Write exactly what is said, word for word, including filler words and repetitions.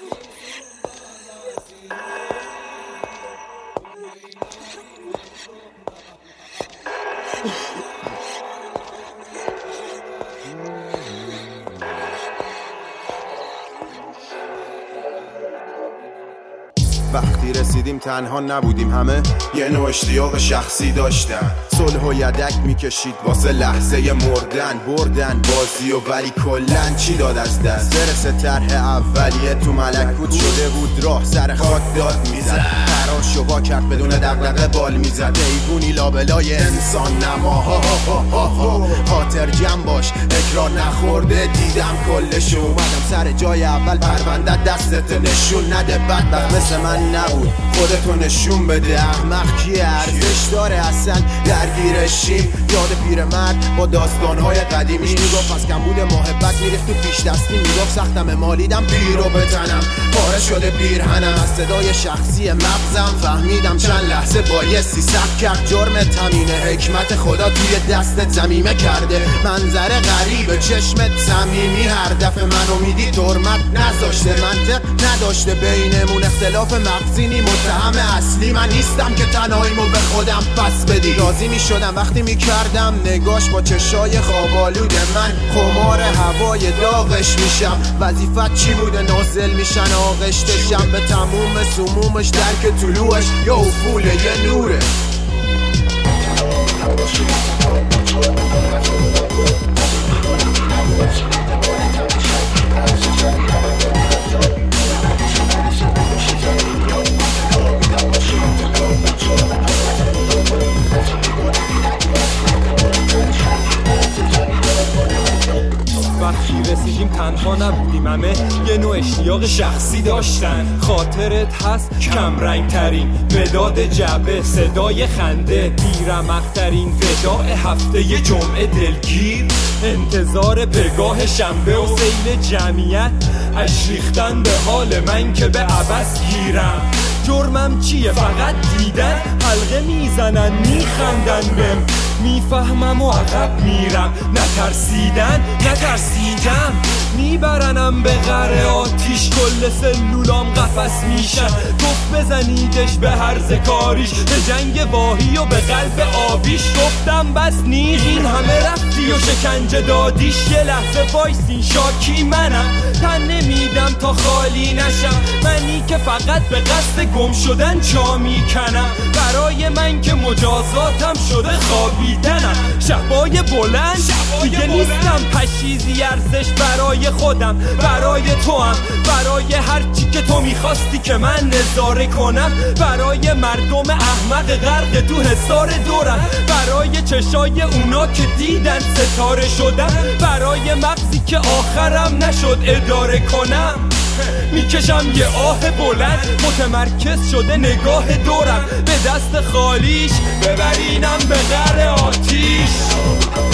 وقتی رسیدیم تنها نبودیم، همه یه نوع اشتیاق شخصی داشتن. صلح و یدک میکشید واسه لحظه مردن، بردن بازی و ولی کلن چی داد از دست؟ برسه طرح اولیه تو ملکوت شده بود، راه سر خاک داد میزد، تراش و وا کرد بدون دغدغه بال میزد. ایگونی لابلای انسان نماها خاطر جمع باش اکرار نخورده، دیدم کلشو اومدم سر جای اول، پرونده دستت نشون نده بدبخت مثل من نبود، خودتو نشون بده. احمق کیه ارزش داره اصلا درگیرشیم؟ یاد پیرمرد با داستانهای قدیمیش میگفت از کمبود محبت میریخت تو پیش دستی، میگفت سختم مالیدم پیرو بتنم، پاره شده پیرهنم. از صدای شخصی مغزم فهمیدم چند لحظه بایستی سخت کرد جرم تمینه، حکمت خدا توی دستت زمیمه کرده، منظره غریبه چشمت صمیمی، هر دفعه منو میدی ترمت نذاشته، منطق نداشته بینمون اختلاف مغزینی، متهم اصلی من نیستم که تنهاییمو به خودم پس بدی. راضی می شدم وقتی می کردم نگاش با چشای خوابالود من، خمار هوای داغش میشم، وظیفت چی بوده نازل میشن آغشتشم، به تموم سمومش درک طلوعش یا افول یه نوره. وقتی رسیدیم تنها نبودیم، همه یه نوع اشتیاق شخصی داشتن. خاطرت هست کم رنگ ترین مداد جعبه، صدای خنده بیرمق‌ترین وداع هفته ی جمعه دلگیر، انتظار پگاه شنبه و سیل جمعیت، اش ریختن به حال من که به عبث گیرم. جرمم چیه؟ فقط دیدن، حلقه میزنن میخندن بهم، میفهمم و عقب میرم. نترسیدن نترسیدم، میبرنم به غر آتیش، کل سلولام قفس میشن، گفت بزنیدش به هرز کاریش، به جنگ واهی و به قلب آبیش. گفتم بس نیغ این همه رفتی و شکنجه دادیش، یه لحظه وایسین شاکی منم، تن نمیدم تا خالی نشم، منی که فقط به قصد گم شدن جا میکنم، برای من که مجازاتم شده خوابیدنم. شبای بلند دیگه نیستم پشیزی ارزش برای خودم، برای تو هم، برای هر چی که تو میخواستی که من نظاره کنم، برای مردم احمق غرق تو حصار دورم، برای چشای اونا که دیدن ستاره شدن، برای مغزی که آخرم نشد اداره کنم. میکشم یه آه بلند، متمرکز شده نگاه دورم، به دست خالیش ببرینم به غر آتیش.